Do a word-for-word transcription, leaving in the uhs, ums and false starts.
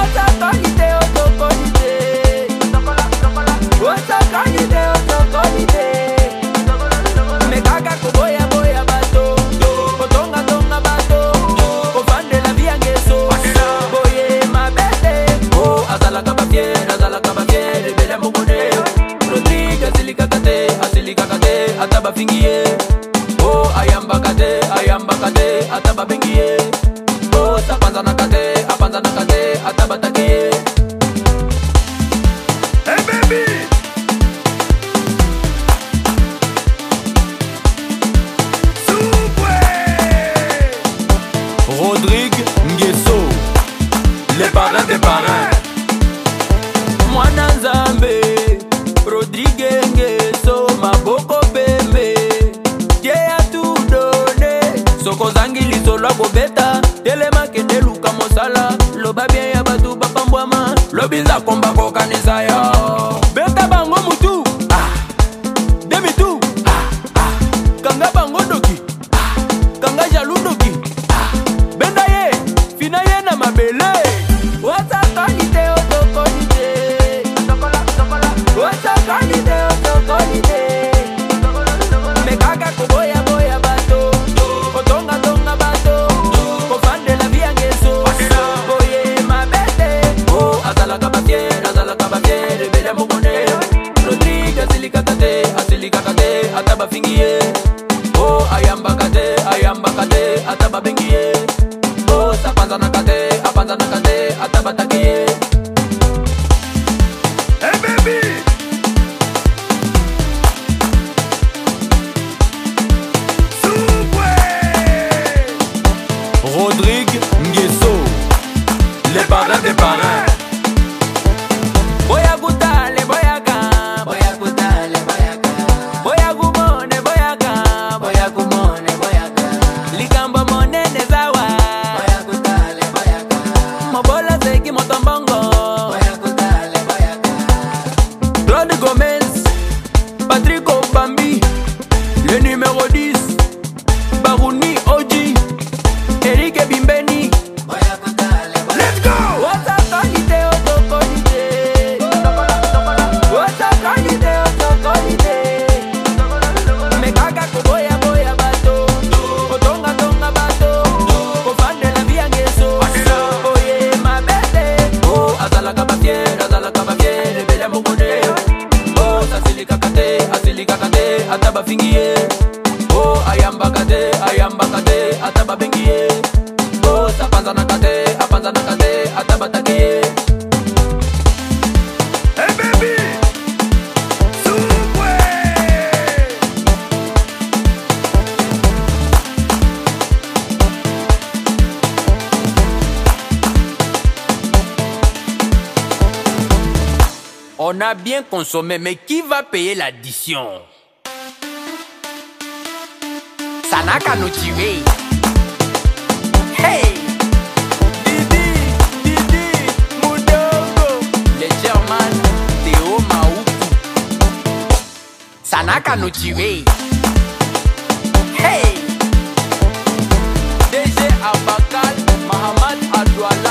Ataba fingie, oh ayamba kate, ayamba kate, ataba fingie, oh sapanza na kate, apanza na kate, ataba takie. Hey baby, Super Rodrigue Nguesso, les parrains des parrains. Mwana Nzambe, Rodrigue Nguesso, maboko pembe, Dieu a tout donné. Soko zangi lisolo bobeta, telema kende luka mosala, loba bien ya batu bapambwama, lobinza komba kokanisa yo. Beta bango mutu, ah, demi tu, ah, ah, kanga bango doki, ah, kanga jalou doki, ah, benda ye, fina ye na mabele. Wata kanite otokonite, wata kanite otokonite. Mekaka koboya boya bato, kotonga tonga bato, kofande la via Nguesso. Boye mabete, oh azalaka bafier, azalaka bafier, bele mokone. Rodrigue asilika kate, asilika kate, ataba fingie. Oh ayamba kate, ayamba kate, ataba bengie. Oh sapanza na kate, apanza na kate, ataba takie. Hey baby, Super Rodrigue Nguesso, les parrains des parrains. Boya gutale, boya ka, boya gutale, boya ka. Boya gumone, boya ka, boya gumone, boya ka. Likambo monene zawa, boya gutale, boya ka. Mobola zeki motombongo, boya gutale, boya ka. Claude Gomez, Patrick Obambi, le numéro dix, Barouni Oji, Eric Bimbeni. Let's go. Wata kanite otokonite, wata kanite otokonite. Mekaka koboya boya bato, kotonga tonga bato, kofande la via Nguesso. Boye mabete, oh azalaka bafier, azalaka bafier, bele mokone. Oh sasilika kate, asilika kate, ataba fingie. Oh ayamba kate, ayamba kate, ataba bengie. Oh sapanza na kate, apanza na kate, ataba takie. Hey baby, Super On a bien consommé, mais qui va payer l'addition? Sanaka nous tuer. Hey! Didi, Didi, Mudogo. Les German, Théo Maoukou. Sanaka nous tuer. Hey! D G Abakal, Mahamad Adouala.